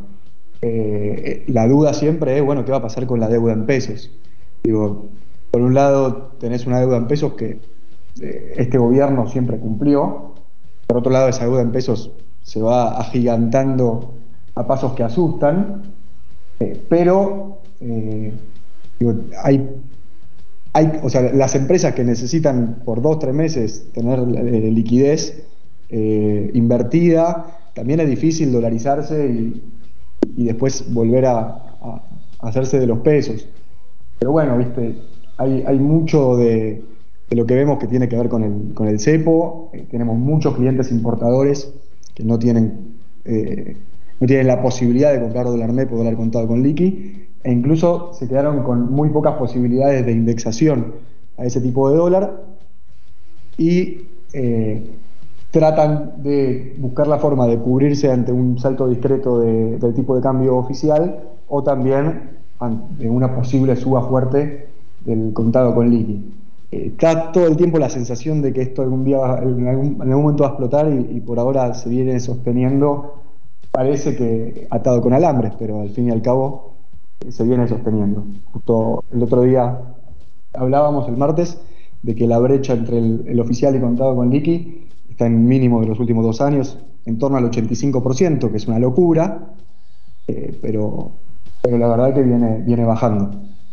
eh, la duda siempre es, bueno, ¿qué va a pasar con la deuda en pesos? Digo, por un lado tenés una deuda en pesos que este gobierno siempre cumplió, por otro lado esa deuda en pesos se va agigantando a pasos que asustan, eh, pero eh, digo, hay, hay, o sea, las empresas que necesitan por dos, tres meses tener eh, liquidez eh, invertida, también es difícil dolarizarse y, y después volver a, a, a hacerse de los pesos. Pero bueno, viste, hay, hay mucho de de lo que vemos que tiene que ver con el, con el cepo. Eh, tenemos muchos clientes importadores que no tienen, eh, no tienen la posibilidad de comprar dólar M E P o dólar contado con liqui, e incluso se quedaron con muy pocas posibilidades de indexación a ese tipo de dólar, y eh, tratan de buscar la forma de cubrirse ante un salto discreto de, del tipo de cambio oficial, o también ante una posible suba fuerte del contado con liqui. Eh, está todo el tiempo la sensación de que esto algún día, en algún, en algún momento va a explotar, y, y por ahora se viene sosteniendo, parece que atado con alambres, pero al fin y al cabo eh, se viene sosteniendo. Justo el otro día hablábamos, el martes, de que la brecha entre el, el oficial y contado con liqui está en mínimo de los últimos dos años, en torno al ochenta y cinco por ciento, que es una locura, eh, pero, pero la verdad que viene, viene bajando.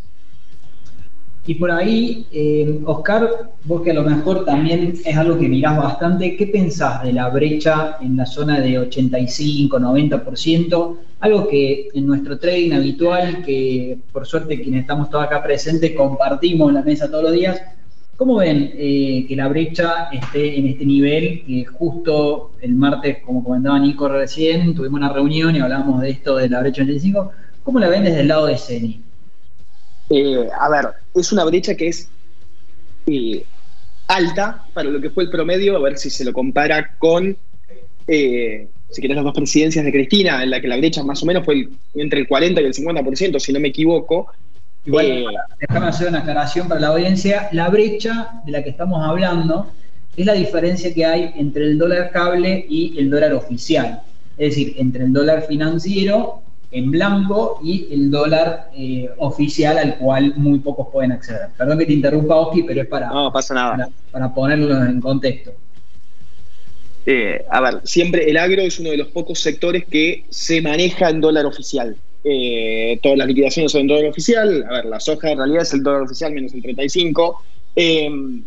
Y por ahí, eh, Oscar, vos que a lo mejor también es algo que mirás bastante, ¿qué pensás de la brecha en la zona de ochenta y cinco, noventa por ciento? Algo que en nuestro trading habitual, que por suerte quienes estamos todos acá presentes compartimos en la mesa todos los días, ¿cómo ven eh, que la brecha esté en este nivel? Que justo el martes, como comentaba Nico recién, tuvimos una reunión y hablábamos de esto de la brecha ochenta y cinco. ¿Cómo la ven desde el lado de CENI? Eh, a ver, es una brecha que es eh, alta para lo que fue el promedio, a ver si se lo compara con, eh, si querés, las dos presidencias de Cristina, en la que la brecha más o menos fue el, entre el cuarenta y el cincuenta por ciento, si no me equivoco. Igual, eh, déjame hacer una aclaración para la audiencia. La brecha de la que estamos hablando es la diferencia que hay entre el dólar cable y el dólar oficial. Es decir, entre el dólar financiero en blanco y el dólar eh, oficial, al cual muy pocos pueden acceder. Perdón que te interrumpa, Oski, pero es para, no pasa nada. para, para ponerlo en contexto. Eh, a ver, siempre el agro es uno de los pocos sectores que se maneja en dólar oficial. Eh, todas las liquidaciones son en dólar oficial. A ver, la soja en realidad es el dólar oficial menos el treinta y cinco. Eh,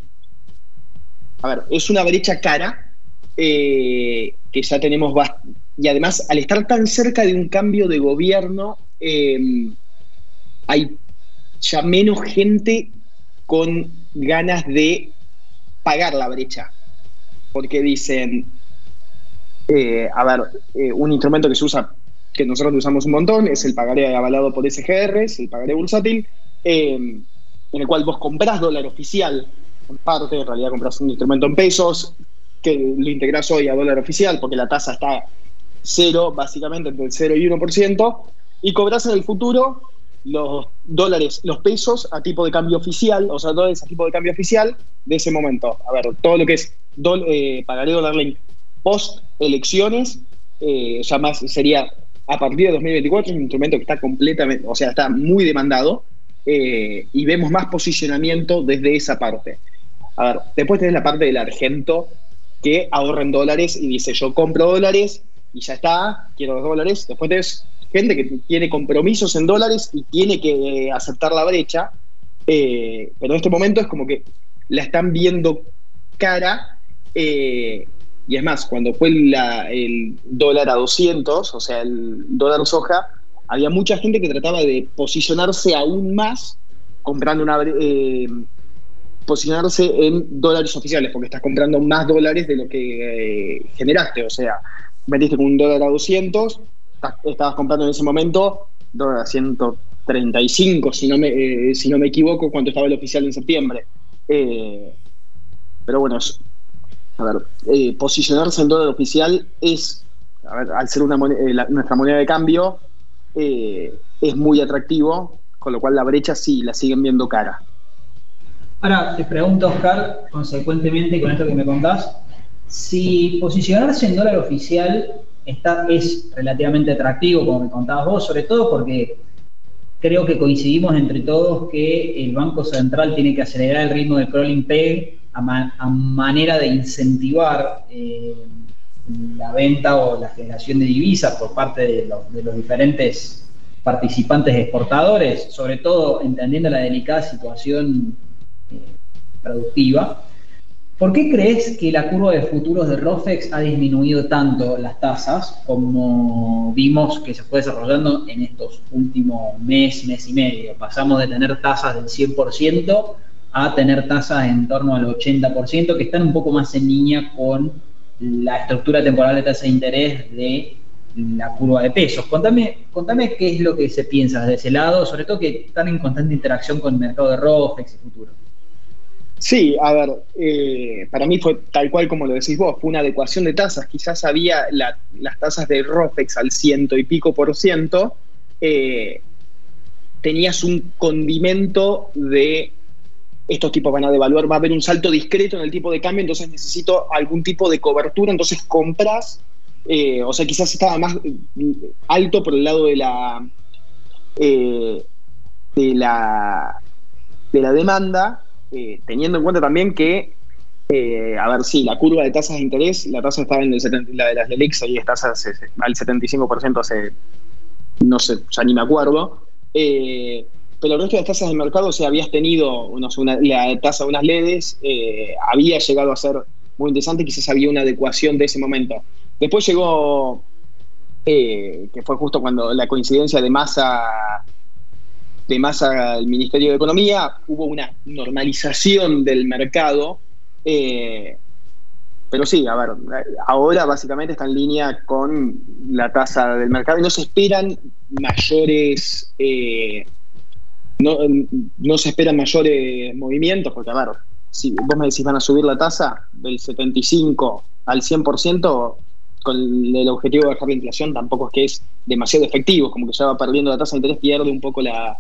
a ver, es una brecha cara eh, que ya tenemos bastante. Y además, al estar tan cerca de un cambio de gobierno, eh, hay ya menos gente con ganas de pagar la brecha. Porque dicen, eh, a ver, eh, un instrumento que se usa, que nosotros usamos un montón, es el pagaré avalado por S G R, es el pagaré bursátil, eh, en el cual vos comprás dólar oficial, en parte, en realidad compras un instrumento en pesos, que lo integrás hoy a dólar oficial, porque la tasa está cero, básicamente entre el cero y uno por ciento, y cobras en el futuro los dólares, los pesos a tipo de cambio oficial, o sea, dólares a tipo de cambio oficial de ese momento. A ver, todo lo que es do, eh, pagaré dólar link post elecciones, eh, ya más sería a partir de dos mil veinticuatro, es un instrumento que está completamente, o sea, está muy demandado, eh, y vemos más posicionamiento desde esa parte. A ver, después tenés la parte del argento que ahorra en dólares y dice, yo compro dólares y ya está, quiero los dólares. Después tenés gente que tiene compromisos en dólares y tiene que aceptar la brecha, eh, pero en este momento es como que la están viendo cara, eh, y es más, cuando fue la, el dólar a doscientos, o sea, el dólar soja, había mucha gente que trataba de posicionarse aún más, comprando una eh, posicionarse en dólares oficiales, porque estás comprando más dólares de lo que eh, generaste, o sea, metiste con un dólar a doscientos, estabas comprando en ese momento dólar a ciento treinta y cinco, si no me, eh, si no me equivoco, cuando estaba el oficial en septiembre. Eh, pero bueno, a ver, eh, posicionarse en dólar oficial es, a ver, al ser una moneda, eh, la, nuestra moneda de cambio, eh, es muy atractivo, con lo cual la brecha sí la siguen viendo cara. Ahora te pregunto, Oscar, consecuentemente con esto que me contás, si posicionarse en dólar oficial está, es relativamente atractivo, como me contabas vos, sobre todo porque creo que coincidimos entre todos que el Banco Central tiene que acelerar el ritmo del crawling peg a, man, a manera de incentivar eh, la venta o la generación de divisas por parte de, lo, de los diferentes participantes exportadores, sobre todo entendiendo la delicada situación eh, productiva. ¿Por qué crees que la curva de futuros de ROFEX ha disminuido tanto las tasas como vimos que se fue desarrollando en estos últimos mes, mes y medio? Pasamos de tener tasas del cien por ciento a tener tasas en torno al ochenta por ciento, que están un poco más en línea con la estructura temporal de tasa de interés de la curva de pesos. Contame, contame qué es lo que se piensa desde ese lado, sobre todo que están en constante interacción con el mercado de ROFEX y futuro. Sí, a ver, eh, para mí fue tal cual como lo decís vos, fue una adecuación de tasas. Quizás había la, las tasas de ROFEX al ciento y pico por ciento, eh, tenías un condimento de estos tipos van a devaluar, va a haber un salto discreto en el tipo de cambio, entonces necesito algún tipo de cobertura, entonces compras, eh, o sea, quizás estaba más alto por el lado de la eh, de la de la demanda, eh, teniendo en cuenta también que eh, a ver, sí, la curva de tasas de interés, la tasa estaba en el setenta, la de las LELIX, ahí está al setenta y cinco por ciento hace, no sé, ya ni me acuerdo, eh, pero el resto de las tasas de mercado, o sea, habías tenido no sé, una, la tasa de unas L E Ds, eh, había llegado a ser muy interesante, quizás había una adecuación de ese momento. Después llegó, eh, que fue justo cuando la coincidencia de Massa, de Massa al Ministerio de Economía, hubo una normalización del mercado, eh, pero sí, a ver, ahora básicamente está en línea con la tasa del mercado y no se esperan mayores... Eh, No, no se esperan mayores movimientos, porque a ver, si vos me decís van a subir la tasa del setenta y cinco al cien por ciento con el objetivo de bajar la inflación, tampoco es que es demasiado efectivo, como que ya va perdiendo la tasa de interés, pierde un poco la,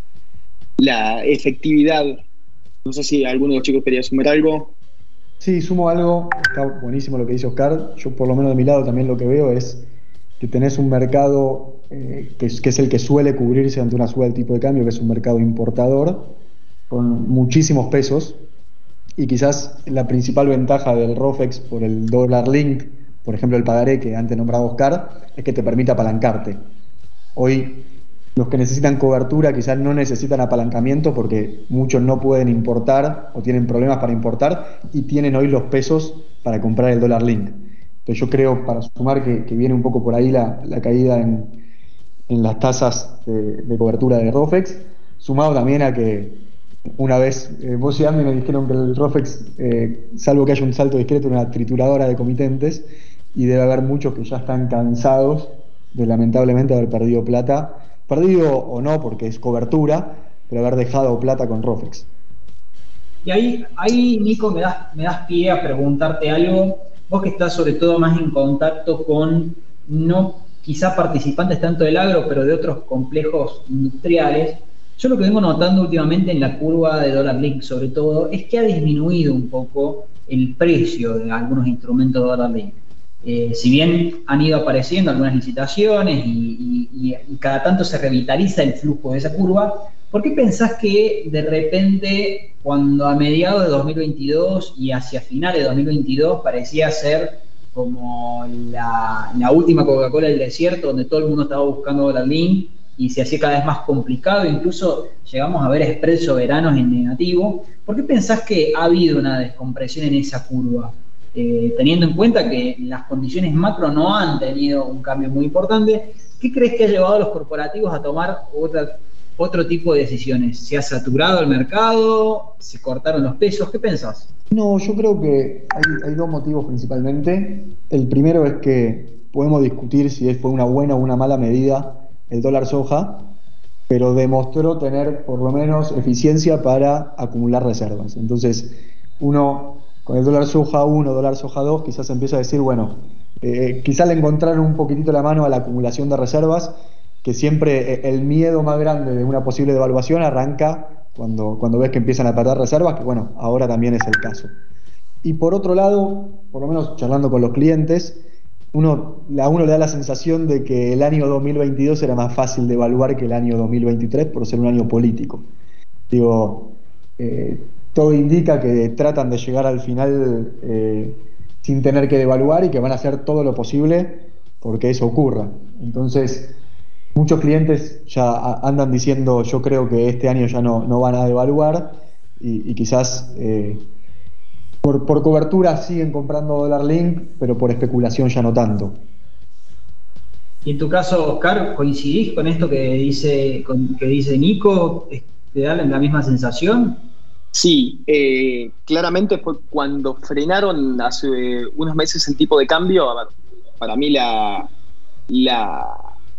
la efectividad. No sé si alguno de los chicos quería sumar algo. Sí, sumo algo, está buenísimo lo que dice Oscar. Yo por lo menos de mi lado también lo que veo es que tenés un mercado eh, que, es, que es el que suele cubrirse ante una suba del tipo de cambio, que es un mercado importador, con muchísimos pesos, y quizás la principal ventaja del ROFEX por el dólar link, por ejemplo el pagaré que antes nombraba Oscar, es que te permite apalancarte. Hoy los que necesitan cobertura quizás no necesitan apalancamiento porque muchos no pueden importar o tienen problemas para importar y tienen hoy los pesos para comprar el dólar link. Entonces yo creo, para sumar, que, que viene un poco por ahí la, la caída en, en las tasas de, de cobertura de ROFEX, sumado también a que una vez eh, vos y Andy me dijeron que el ROFEX, eh, salvo que haya un salto discreto, una trituradora de comitentes, y debe haber muchos que ya están cansados de lamentablemente haber perdido plata, perdido o no porque es cobertura, pero haber dejado plata con ROFEX. Y ahí, ahí Nico, me das, me das pie a preguntarte algo. Vos que estás sobre todo más en contacto con, no quizá participantes tanto del agro, pero de otros complejos industriales, yo lo que vengo notando últimamente en la curva de dólar link sobre todo, es que ha disminuido un poco el precio de algunos instrumentos de dólar link. Eh, si bien han ido apareciendo algunas licitaciones y, y, y cada tanto se revitaliza el flujo de esa curva, ¿por qué pensás que de repente, cuando a mediados de dos mil veintidós y hacia finales de dos mil veintidós parecía ser como la, la última Coca-Cola del desierto, donde todo el mundo estaba buscando dólar link y se hacía cada vez más complicado, incluso llegamos a ver spreads soberanos en negativo? ¿Por qué pensás que ha habido una descompresión en esa curva? Eh, teniendo en cuenta que las condiciones macro no han tenido un cambio muy importante, ¿qué crees que ha llevado a los corporativos a tomar otra otro tipo de decisiones? ¿Se ha saturado el mercado? ¿Se cortaron los pesos? ¿Qué pensás? No, yo creo que hay, hay dos motivos principalmente. El primero es que podemos discutir si fue una buena o una mala medida el dólar soja, pero demostró tener por lo menos eficiencia para acumular reservas. Entonces, uno con el dólar soja uno, dólar soja dos, quizás empieza a decir, bueno, eh, quizás le encontraron un poquitito la mano a la acumulación de reservas, que siempre el miedo más grande de una posible devaluación arranca cuando, cuando ves que empiezan a perder reservas, que bueno, ahora también es el caso. Y por otro lado, por lo menos charlando con los clientes, uno, a uno le da la sensación de que el año dos mil veintidós era más fácil de evaluar que el año dos mil veintitrés por ser un año político. Digo, eh, todo indica que tratan de llegar al final eh, sin tener que devaluar y que van a hacer todo lo posible porque eso ocurra. Entonces, muchos clientes ya andan diciendo, yo creo que este año ya no, no van a devaluar y, y quizás eh, por, por cobertura siguen comprando dólar link, pero por especulación ya no tanto. Y en tu caso, Oscar, ¿coincidís con esto que dice, con, que dice Nico? ¿Te da la misma sensación? Sí, eh, claramente fue cuando frenaron hace unos meses el tipo de cambio. A ver, para mí la, la,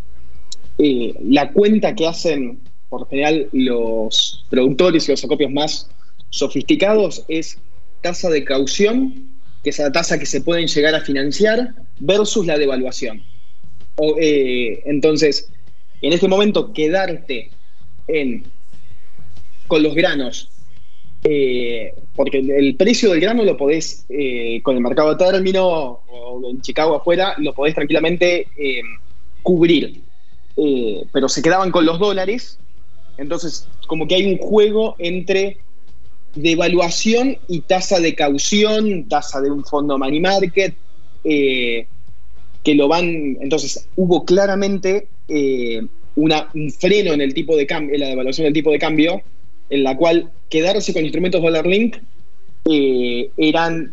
eh, la cuenta que hacen por general los productores y los acopios más sofisticados es tasa de caución, que es la tasa que se pueden llegar a financiar, versus la devaluación. O, eh, entonces, en este momento, quedarte en, con los granos, eh, porque el precio del grano lo podés, eh, con el mercado de término o en Chicago afuera, lo podés tranquilamente eh, cubrir. Eh, pero se quedaban con los dólares, entonces como que hay un juego entre devaluación y tasa de caución, tasa de un fondo money market, eh, que lo van, entonces hubo claramente eh, una, un freno en el tipo de cambio, en la devaluación del tipo de cambio, en la cual quedarse con instrumentos dollar link eh, eran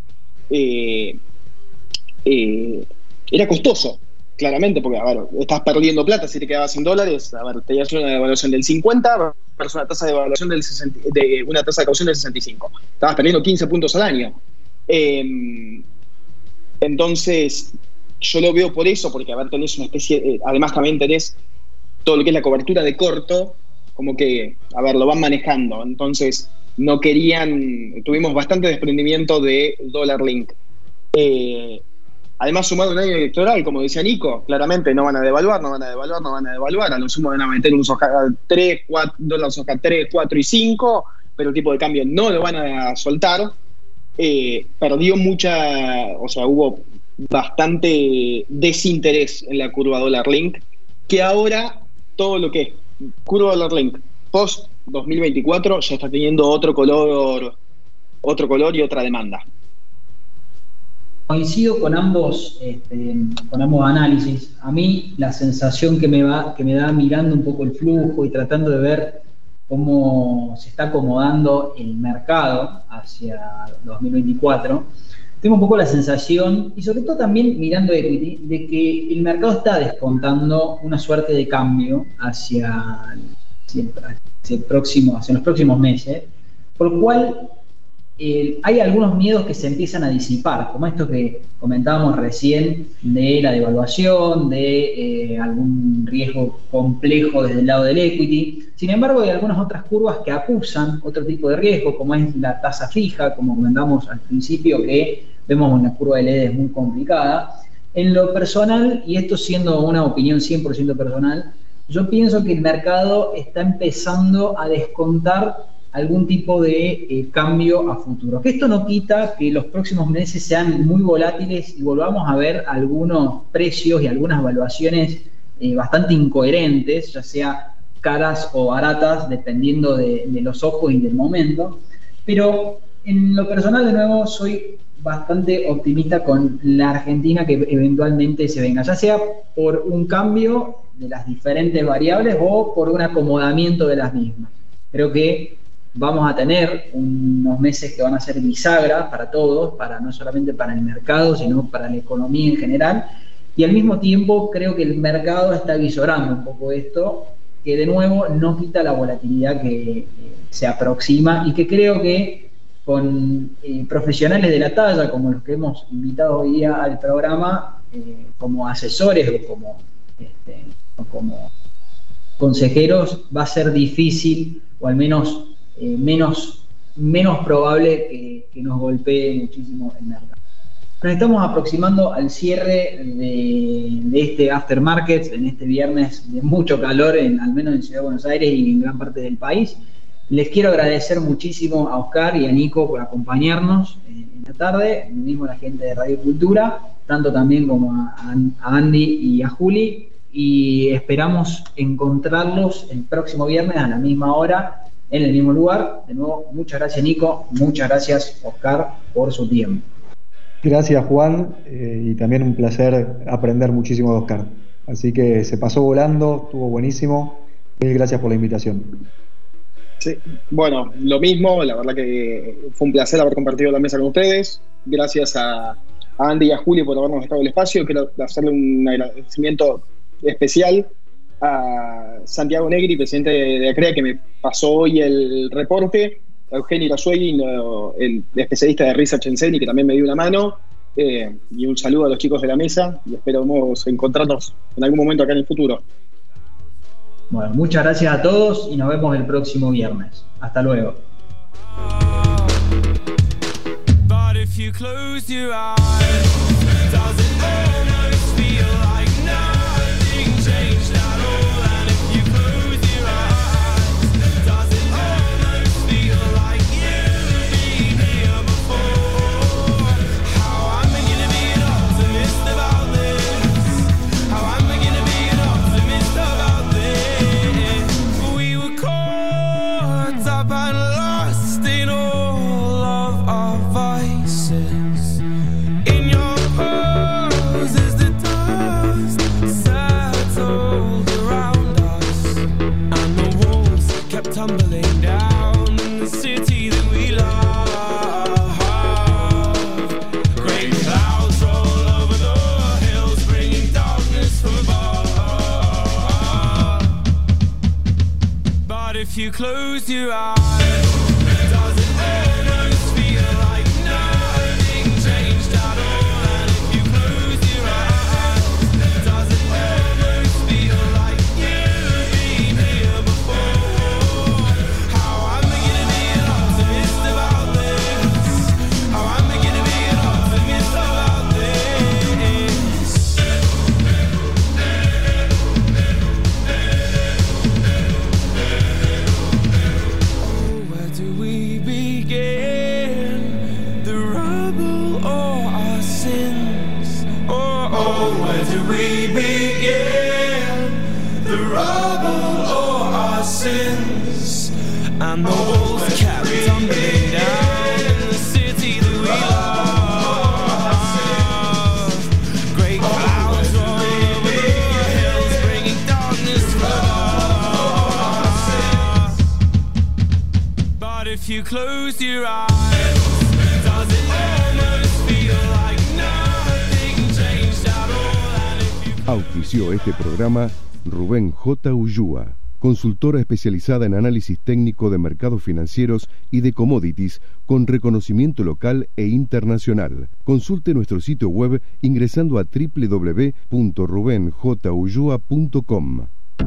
eh, eh, era costoso, claramente, porque a ver, estás perdiendo plata si te quedabas en dólares. A ver, tenías una devaluación del cincuenta versus una tasa de devaluación del sesenta, de una tasa de caución del sesenta y cinco. Estabas perdiendo quince puntos al año. Eh, entonces, yo lo veo por eso, porque a ver, tenés una especie, eh, además también tenés todo lo que es la cobertura de corto, como que, a ver, lo van manejando. Entonces, no querían, tuvimos bastante desprendimiento de Dollar Link. Eh, además, sumado un año electoral, como decía Nico, claramente no van a devaluar, no van a devaluar, no van a devaluar. A lo sumo van a meter un Soja tres, cuatro, dólares Soja tres, cuatro y cinco, pero el tipo de cambio no lo van a soltar. Eh, perdió mucha, o sea, hubo bastante desinterés en la curva Dollar Link, que ahora todo lo que es curva Dollar Link post dos mil veinticuatro ya está teniendo otro color, otro color y otra demanda. Coincido con ambos, este, con ambos análisis. A mí la sensación que me va, que me da mirando un poco el flujo y tratando de ver cómo se está acomodando el mercado hacia dos mil veinticuatro, tengo un poco la sensación, y sobre todo también mirando equity, de que el mercado está descontando una suerte de cambio hacia, hacia, hacia, el próximo, hacia los próximos meses, por lo cual eh, hay algunos miedos que se empiezan a disipar, como esto que comentábamos recién de la devaluación, de eh, algún riesgo complejo desde el lado del equity. Sin embargo, hay algunas otras curvas que acusan otro tipo de riesgo, como es la tasa fija, como comentamos al principio, que vemos una curva de L E D muy complicada. En lo personal, y esto siendo una opinión cien por ciento personal, yo pienso que el mercado está empezando a descontar algún tipo de eh, cambio a futuro. Que esto no quita que los próximos meses sean muy volátiles y volvamos a ver algunos precios y algunas evaluaciones eh, bastante incoherentes, ya sea caras o baratas, dependiendo de, de los ojos y del momento. Pero en lo personal, de nuevo, soy bastante optimista con la Argentina que eventualmente se venga, ya sea por un cambio de las diferentes variables o por un acomodamiento de las mismas. Creo que vamos a tener unos meses que van a ser bisagra para todos, para no solamente para el mercado, sino para la economía en general, y al mismo tiempo creo que el mercado está visorando un poco esto, que de nuevo no quita la volatilidad que eh, se aproxima, y que creo que con eh, profesionales de la talla, como los que hemos invitado hoy día al programa, eh, como asesores o como, este, o como consejeros, va a ser difícil, o al menos Eh, menos, menos probable que, que nos golpee muchísimo el mercado. Nos estamos aproximando al cierre de, de este aftermarket, en este viernes de mucho calor, en, al menos en Ciudad de Buenos Aires y en gran parte del país. Les quiero agradecer muchísimo a Oscar y a Nico por acompañarnos en, en la tarde, lo mismo a la gente de Radio Cultura, tanto también como a, a Andy y a Juli, y esperamos encontrarlos el próximo viernes a la misma hora, en el mismo lugar. De nuevo, muchas gracias Nico, muchas gracias Oscar por su tiempo. Gracias Juan, eh, y también un placer aprender muchísimo de Oscar. Así que se pasó volando, estuvo buenísimo. Mil gracias por la invitación. Sí, bueno, lo mismo, la verdad que fue un placer haber compartido la mesa con ustedes. Gracias a, a Andy y a Julio por habernos dejado el espacio. Quiero hacerle un agradecimiento especial a Santiago Negri, presidente de, de ACREA, que me pasó hoy el reporte, Eugenio Irazuegui, el especialista de Research en Ceni, que también me dio una mano. Eh, y un saludo a los chicos de la mesa y esperamos encontrarnos en algún momento acá en el futuro. Bueno, muchas gracias a todos y nos vemos el próximo viernes. Hasta luego. Tumbling down in the city that we love. Great clouds roll over the hills, bringing darkness from above. But if you close your eyes, does it almost feel like nothing changed at all? And if you close your eyes, does it almost feel like you've been here before? We begin the rubble or our sins, and the walls kept tumbling down in the city that we love. Great clouds roll over the hills, bringing darkness from above. But if you close your eyes, does it almost feel like nothing changed at all? Auspició este programa Rubén J. Ullúa, consultora especializada en análisis técnico de mercados financieros y de commodities con reconocimiento local e internacional. Consulte nuestro sitio web ingresando a doble u doble u doble u punto ruben j ullúa punto com.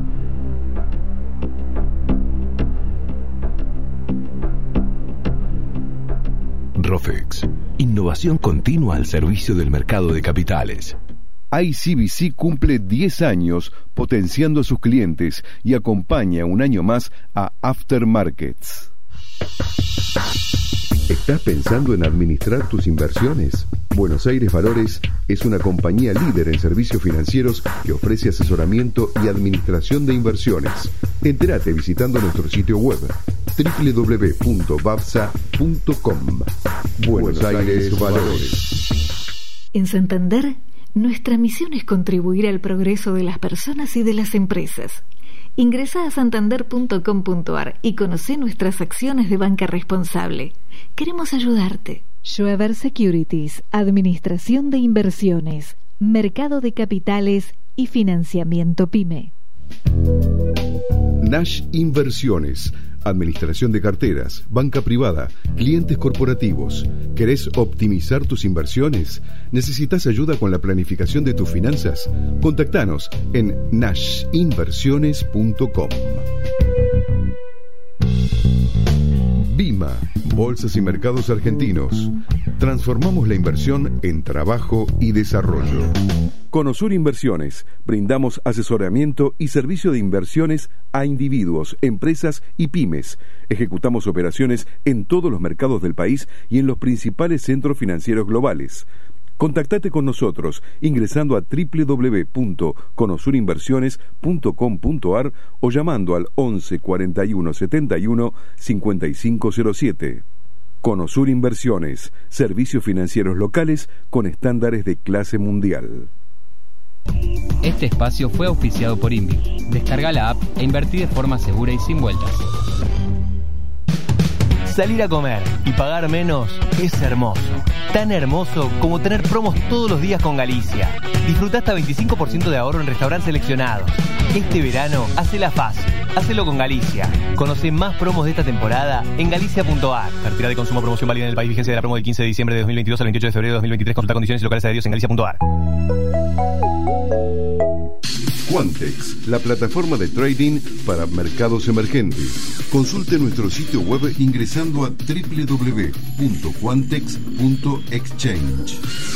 Rofex, innovación continua al servicio del mercado de capitales. I C B C cumple diez años potenciando a sus clientes y acompaña un año más a Aftermarkets. ¿Estás pensando en administrar tus inversiones? Buenos Aires Valores es una compañía líder en servicios financieros que ofrece asesoramiento y administración de inversiones. Entérate visitando nuestro sitio web doble u doble u doble u punto babsa punto com. Buenos Aires Valores. En Santander, nuestra misión es contribuir al progreso de las personas y de las empresas. Ingresá a santander punto com punto ar y conoce nuestras acciones de banca responsable. Queremos ayudarte. Schweber Securities, Administración de Inversiones, Mercado de Capitales y Financiamiento PYME. Nash Inversiones, administración de carteras, banca privada, clientes corporativos. ¿Querés optimizar tus inversiones? ¿Necesitas ayuda con la planificación de tus finanzas? Contactanos en nash inversiones punto com. BIMA, Bolsas y Mercados Argentinos. Transformamos la inversión en trabajo y desarrollo. Conosur Inversiones. Brindamos asesoramiento y servicio de inversiones a individuos, empresas y pymes. Ejecutamos operaciones en todos los mercados del país y en los principales centros financieros globales. Contactate con nosotros ingresando a doble u doble u doble u punto conosur inversiones punto com punto ar o llamando al once cuarenta y uno setenta y uno cincuenta y cinco cero siete. Conosur Inversiones, servicios financieros locales con estándares de clase mundial. Este espacio fue auspiciado por Invi. Descarga la app e invertí de forma segura y sin vueltas. Salir a comer y pagar menos es hermoso. Tan hermoso como tener promos todos los días con Galicia. Disfruta hasta veinticinco por ciento de ahorro en restaurantes seleccionados. Este verano, hacela fácil. Hacelo con Galicia. Conoce más promos de esta temporada en galicia punto a r. Cartera de consumo, promoción válida en el país, vigencia de la promo del quince de diciembre de dos mil veintidós al veintiocho de febrero de dos mil veintitrés. Consulta condiciones y locales adheridos en galicia punto a r. Quantex, la plataforma de trading para mercados emergentes. Consulte nuestro sitio web ingresando a doble u doble u doble u punto quantex punto exchange.